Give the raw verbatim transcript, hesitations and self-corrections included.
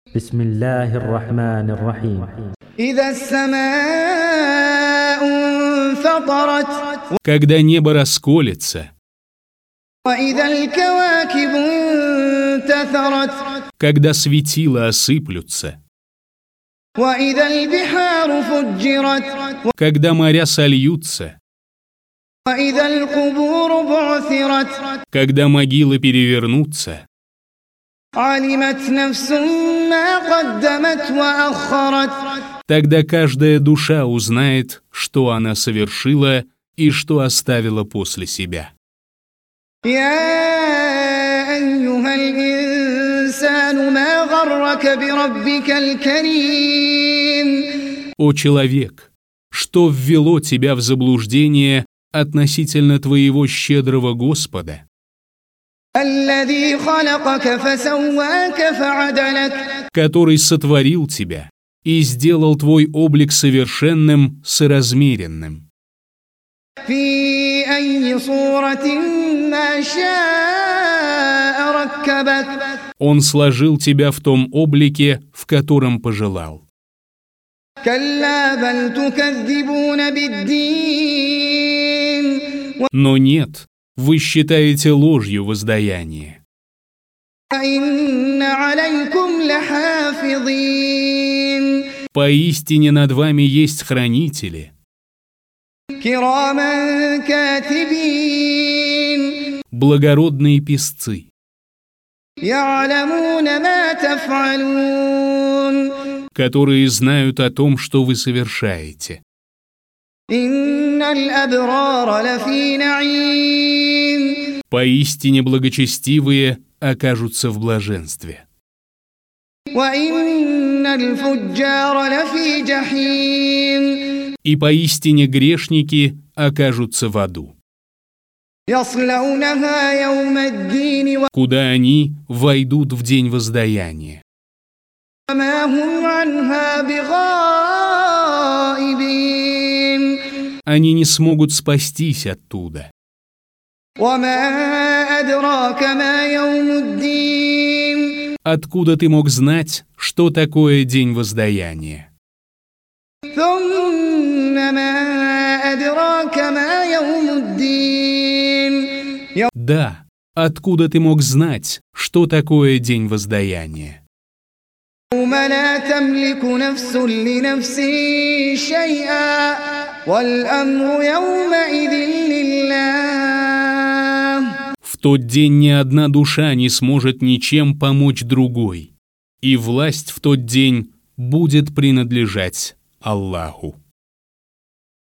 بسم الله الرحمن الرحيم إذا السماء انفطرت Когда небо расколется, وإذا الكواكب انتثرت когда светила осыплются, وإذا البحار فجرت когда моря сольются, وإذا القبور بعثرت когда могилы перевернутся, علمت نفس ما قدمت وأخرت тогда каждая душа узнает, что она совершила и что оставила после себя. يا أيها الإنسان ما غرك بربك الكريم О человек, что ввело тебя в заблуждение относительно твоего щедрого Господа, الذي خلقك فسواك فعدلك который сотворил тебя и сделал твой облик совершенным, соразмеренным, في أي صورة ما شاء ركبك Он сложил тебя в том облике, в котором пожелал. كلا بل تكذبون بالدين Но нет, вы считаете ложью воздаяние. وإن عليكم لحافظين Поистине над вами есть хранители, كراما كاتبين благородные песцы, يعلمون ما تفعلون которые знают о том, что вы совершаете. إن الأبرار لفي نعيم Поистине благочестивые окажутся в блаженстве, وإن الفجار لفي جحيم и поистине грешники окажутся в аду, يصلونها يوم الدين куда они войдут в день воздаяния. وما هم عنها بغائبين Они не смогут спастись оттуда. وما أدراك ما يوم الدين Откуда ты мог знать, что такое день воздаяния? ثم ما أدراك ما يوم الدين Да, откуда ты мог знать, что такое день воздаяния? يوم لا تملك نفس لنفس شيئا والأمر يومئذ لله. В тот день ни одна душа не сможет ничем помочь другой, и власть в тот день будет принадлежать Аллаху.